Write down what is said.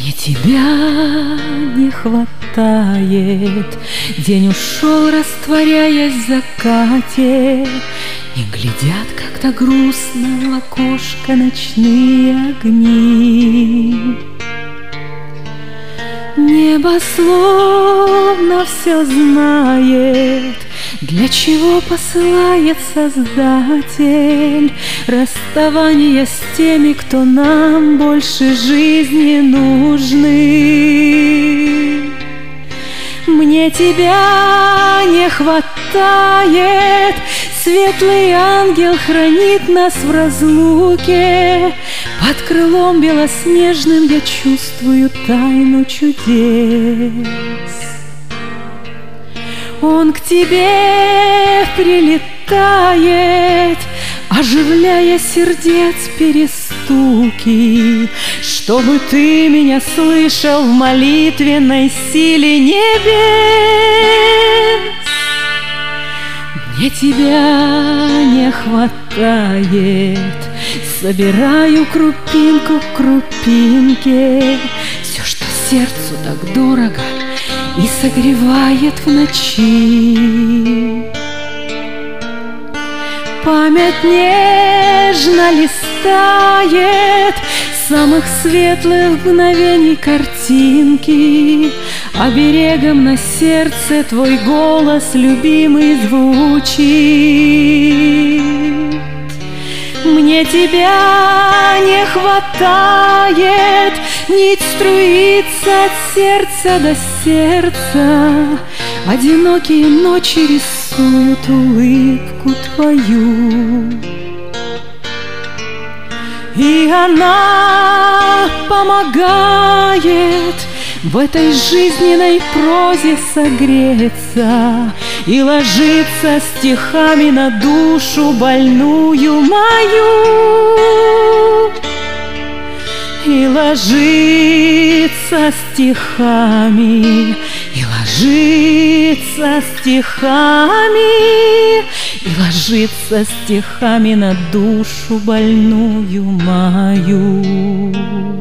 Мне тебя не хватает. День ушел, растворяясь в закате, и глядят как-то грустно в окошко ночные огни. Небо словно все знает, для чего посылает Создатель расставание с теми, кто нам больше жизни нужны. Мне тебя не хватает, светлый ангел хранит нас в разлуке. Под крылом белоснежным я чувствую тайну чудес. Он к тебе прилетает, оживляя сердец перестуки, чтобы ты меня слышал в молитвенной силе небес. Мне тебя не хватает, собираю крупинку к крупинке все, что сердцу так дорого и согревает в ночи. Память нежно листает самых светлых мгновений картинки, оберегом на сердце твой голос любимый звучит. Мне тебя не хватает, нить струится от сердца до сердца, одинокие ночи рисуют улыбку твою. И она помогает в этой жизненной прозе согреться и ложиться стихами на душу больную мою. И ложиться стихами, и ложиться стихами, и ложиться стихами на душу больную мою.